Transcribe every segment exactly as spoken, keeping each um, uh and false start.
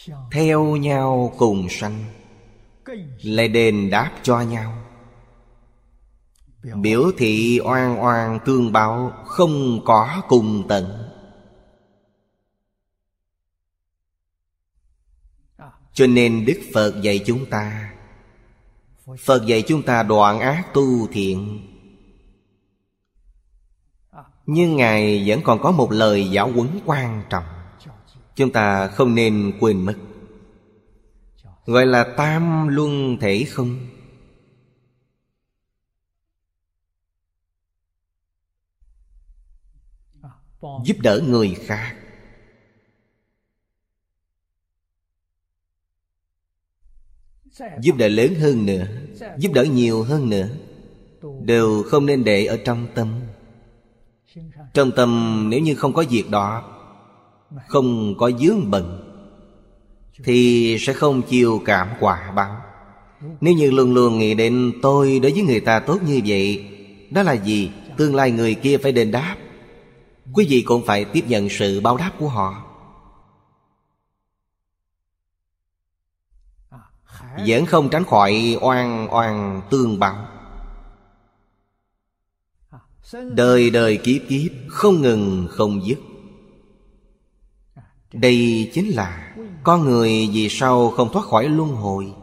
theo nhau cùng sanh, lại đền đáp cho nhau. Biểu thị oan oan tương báo, không có cùng tận. Cho nên Đức Phật dạy chúng ta, Phật dạy chúng ta đoạn ác tu thiện. Nhưng Ngài vẫn còn có một lời giáo huấn quan trọng, chúng ta không nên quên mất, gọi là tam luân thể không. Giúp đỡ người khác, giúp đỡ lớn hơn nữa, giúp đỡ nhiều hơn nữa, đều không nên để ở trong tâm. Trong tâm nếu như không có việc đó, không có vướng bận, thì sẽ không chịu cảm quả báo. Nếu như luôn luôn nghĩ đến tôi đối với người ta tốt như vậy, đó là gì? Tương lai người kia phải đền đáp, quý vị cũng phải tiếp nhận sự báo đáp của họ. Vẫn không tránh khỏi oan oan tương báo. Đời đời kiếp kiếp không ngừng không dứt. Đây chính là con người vì sao không thoát khỏi luân hồi.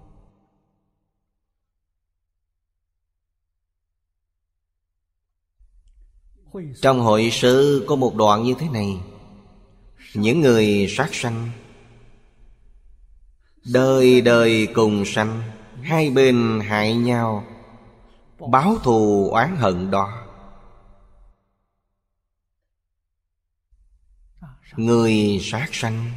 Trong hội sự có một đoạn như thế này: những người sát sanh, đời đời cùng sanh, hai bên hại nhau, báo thù oán hận đó. Người sát sanh,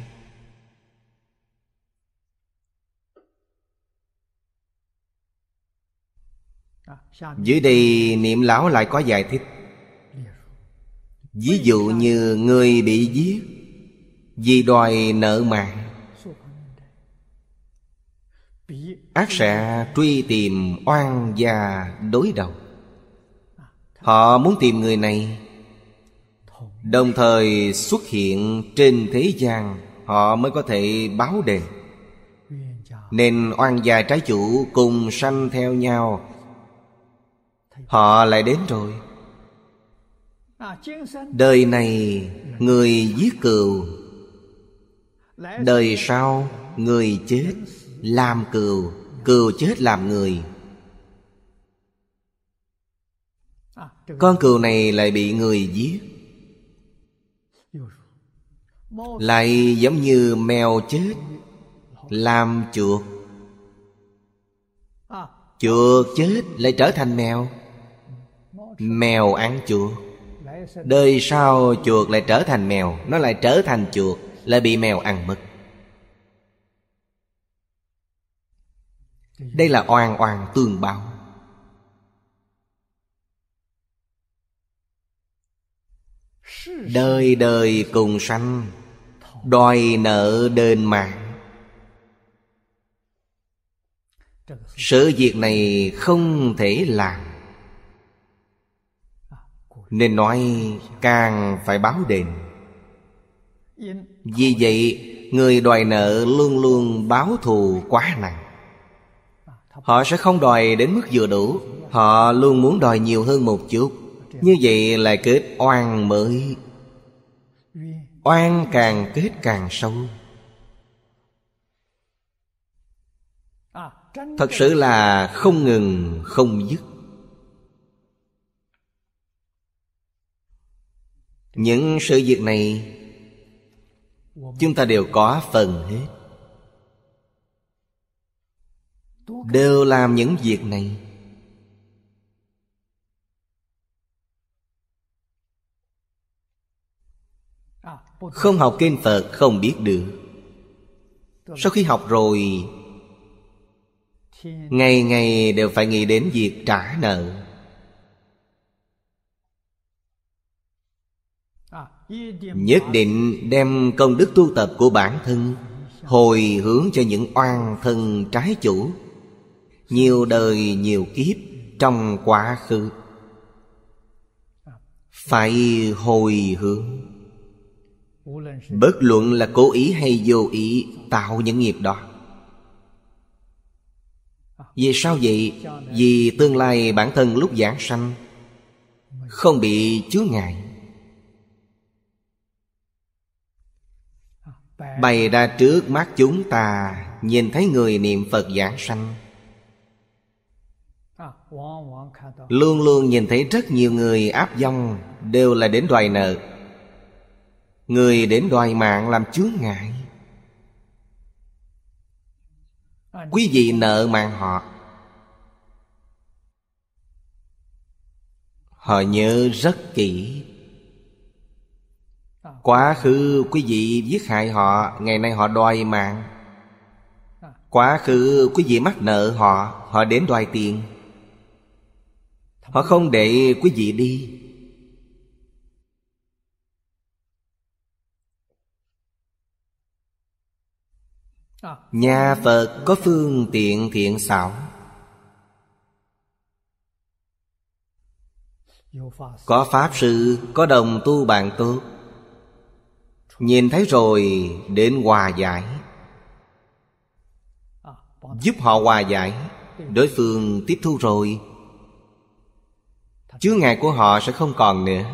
dưới đây Niệm Lão lại có giải thích. Ví dụ như người bị giết vì đòi nợ mạng, ắt sẽ truy tìm oan gia đối đầu. Họ muốn tìm người này, đồng thời xuất hiện trên thế gian, họ mới có thể báo đền. Nên oan gia trái chủ cùng sanh theo nhau. Họ lại đến rồi. Đời này người giết cừu, đời sau người chết làm cừu, cừu chết làm người. Con cừu này lại bị người giết. Lại giống như mèo chết làm chuột, chuột chết lại trở thành mèo, mèo ăn chuột. Đời sau chuột lại trở thành mèo, nó lại trở thành chuột, lại bị mèo ăn mất. Đây là oan oan tương báo. Đời đời cùng sanh, đòi nợ đền mạng. Sự việc này không thể làm, nên nói càng phải báo đền. Vì vậy người đòi nợ luôn luôn báo thù quá nặng. Họ sẽ không đòi đến mức vừa đủ, họ luôn muốn đòi nhiều hơn một chút. Như vậy là kết oan mới. Oan càng kết càng sâu. Thật sự là không ngừng không dứt. Những sự việc này chúng ta đều có phần hết, đều làm những việc này. Không học kinh Phật không biết được. Sau khi học rồi, ngày ngày đều phải nghĩ đến việc trả nợ. Nhất định đem công đức tu tập của bản thân hồi hướng cho những oan thân trái chủ, nhiều đời nhiều kiếp trong quá khứ. Phải hồi hướng. Bất luận là cố ý hay vô ý tạo những nghiệp đó. Vì sao vậy? Vì tương lai bản thân lúc giảng sanh không bị chướng ngại, bày ra trước mắt chúng ta. Nhìn thấy người niệm Phật giảng sanh, luôn luôn nhìn thấy rất nhiều người áp vong, đều là đến đòi nợ. Người đến đòi mạng làm chướng ngại. Quý vị nợ mạng họ, họ nhớ rất kỹ. Quá khứ quý vị giết hại họ, ngày nay họ đòi mạng. Quá khứ quý vị mắc nợ họ, họ đến đòi tiền. Họ không để quý vị đi. Nhà Phật có phương tiện thiện xảo, có pháp sư, có đồng tu bạn tốt, nhìn thấy rồi đến hòa giải, giúp họ hòa giải. Đối phương tiếp thu rồi, chướng ngại của họ sẽ không còn nữa.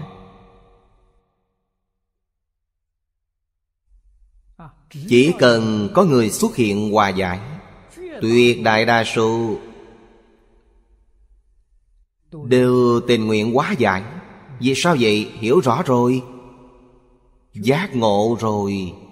Chỉ cần có người xuất hiện hòa giải, tuyệt đại đa số đều tình nguyện hóa giải. Vì sao vậy? Hiểu rõ rồi, giác ngộ rồi,